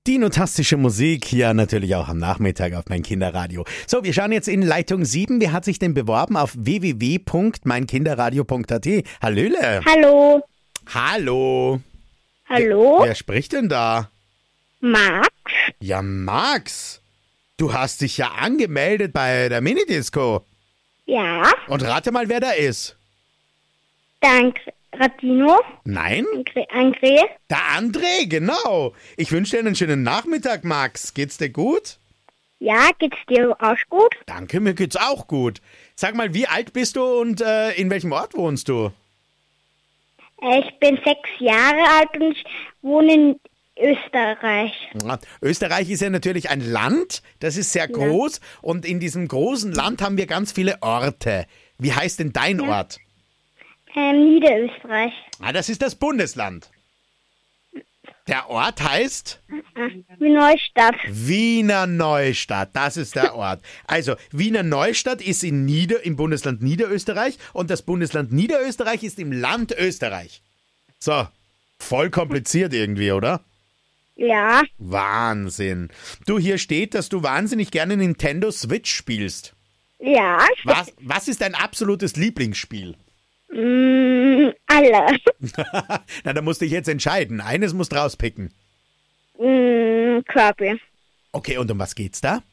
Dinotastische Musik, ja natürlich auch am Nachmittag auf mein Kinderradio. So, wir schauen jetzt in Leitung 7. Wer hat sich denn beworben auf www.meinkinderradio.at? Hallöle. Hallo. Hallo. Hallo? Wer spricht denn da? Max? Ja, Max. Du hast dich ja angemeldet bei der Minidisco. Ja. Und rate mal, wer da ist. Danke. Radino? Nein? André? Der André, genau. Ich wünsche dir einen schönen Nachmittag, Max. Geht's dir gut? Ja, geht's dir auch gut? Danke, mir geht's auch gut. Sag mal, wie alt bist du und in welchem Ort wohnst du? Ich bin 6 Jahre alt und ich wohne in Österreich. Österreich ist ja natürlich ein Land, das ist sehr groß und in diesem großen Land haben wir ganz viele Orte. Wie heißt denn dein Ort? Niederösterreich. Das ist das Bundesland. Der Ort heißt? Wie Neustadt. Wiener Neustadt, das ist der Ort. Also, Wiener Neustadt ist im Bundesland Niederösterreich und das Bundesland Niederösterreich ist im Land Österreich. So, voll kompliziert irgendwie, oder? Ja. Wahnsinn. Du, hier steht, dass du wahnsinnig gerne Nintendo Switch spielst. Ja. Was ist dein absolutes Lieblingsspiel? Alle. Na, da musst du dich jetzt entscheiden. Eines musst du rauspicken. Kirby. Okay, und um was geht's da?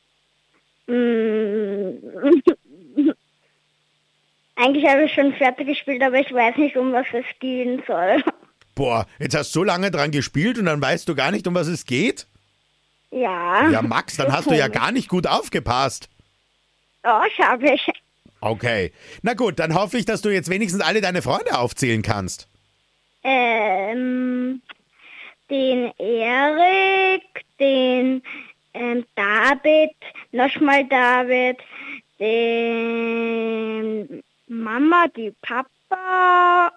Eigentlich habe ich schon fertig gespielt, aber ich weiß nicht, um was es gehen soll. Boah, jetzt hast du so lange dran gespielt und dann weißt du gar nicht, um was es geht? Ja. Ja, Max, dann hast du ja gar nicht gut aufgepasst. Oh, habe ich. Okay. Na gut, dann hoffe ich, dass du jetzt wenigstens alle deine Freunde aufzählen kannst. Den Erik, den David, nochmal David, den Mama, die Papa,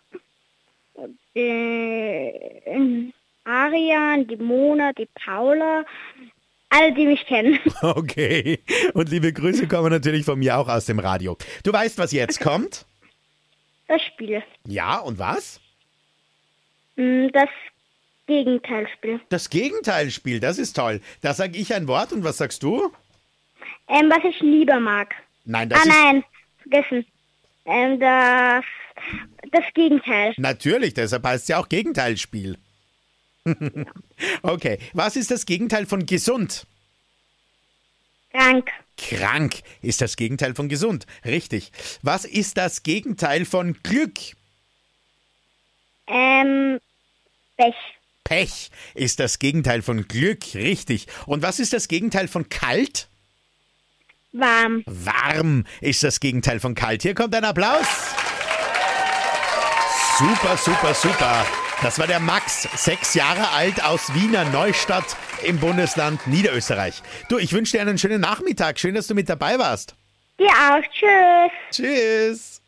den Arian, die Mona, die Paula, alle, die mich kennen. Okay. Und liebe Grüße kommen natürlich von mir auch aus dem Radio. Du weißt, was jetzt kommt? Das Spiel. Ja, und was? Das Gegenteilspiel. Das Gegenteilspiel, das ist toll. Da sage ich ein Wort und was sagst du? Was ich lieber mag. Nein, das ist... Nein, vergessen. Das Gegenteil. Natürlich, deshalb heißt es ja auch Gegenteilspiel. Okay, was ist das Gegenteil von gesund? Krank. Krank ist das Gegenteil von gesund, richtig. Was ist das Gegenteil von Glück? Pech. Pech ist das Gegenteil von Glück, richtig. Und was ist das Gegenteil von kalt? Warm. Warm ist das Gegenteil von kalt. Hier kommt ein Applaus. Super, super, super. Das war der Max, 6 Jahre alt aus Wiener Neustadt im Bundesland Niederösterreich. Du, ich wünsche dir einen schönen Nachmittag. Schön, dass du mit dabei warst. Dir auch. Tschüss. Tschüss.